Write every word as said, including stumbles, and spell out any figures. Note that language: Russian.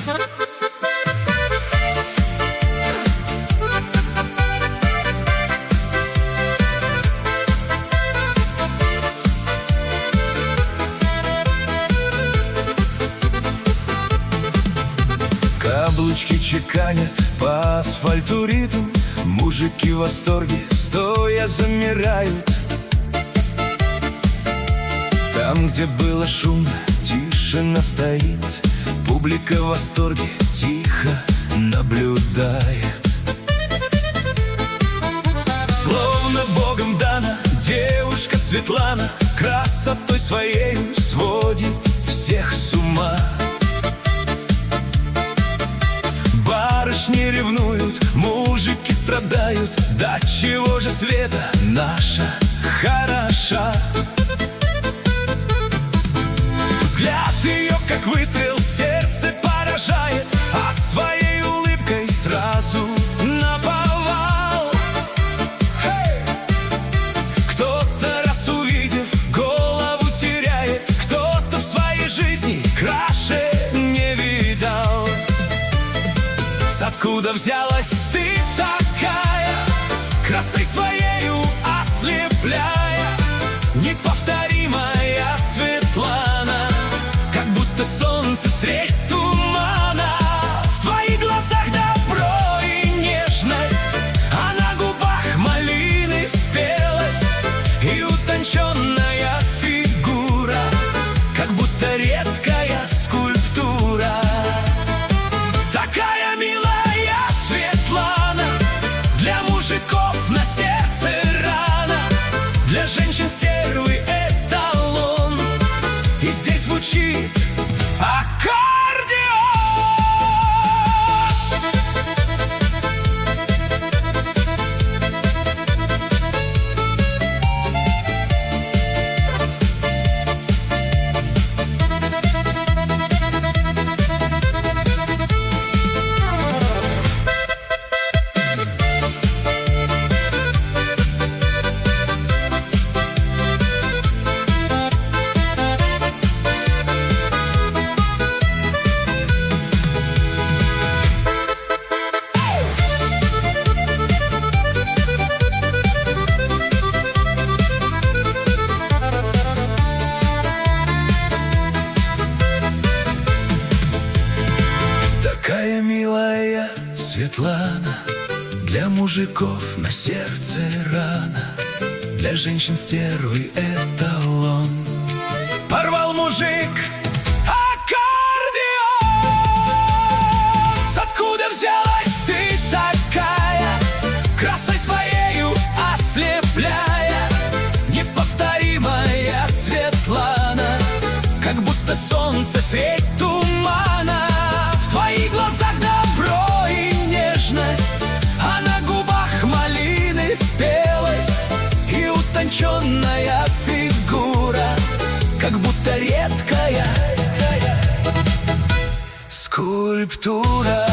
Каблучки чеканят по асфальту ритм, мужики в восторге стоя замирают. Там, где было шумно, тишина стоит, публика в восторге тихо наблюдает. Словно богом дана девушка Светлана, красотой своей сводит всех с ума. Барышни ревнуют, мужики страдают, да чего же Света наша хороша. Взгляд ее, как выстрел, сердце поражает, а своей улыбкой сразу наповал. Hey! Кто-то, раз увидев, голову теряет, кто-то в своей жизни краше не видал. Откуда взялась ты такая, красой своею ослепляя, неповторимая Светлана, как будто солнце средь тумана. В твоих глазах добро и нежность, а на губах малины спелость и утонченная фигура, как будто редкая скульптура. Такая милая на сердце рана, для женщин стервы эталон. И здесь звучит аккордеон. Такая милая Светлана, для мужиков на сердце рана, для женщин стервы эталон. Порвал мужик аккордеон. Откуда взялась ты такая, красой своею ослепляя, неповторимая Светлана, как будто солнце средь тумана. В твоих глазах добро и нежность, а на губах малины спелость и утонченная фигура, как будто редкая скульптура.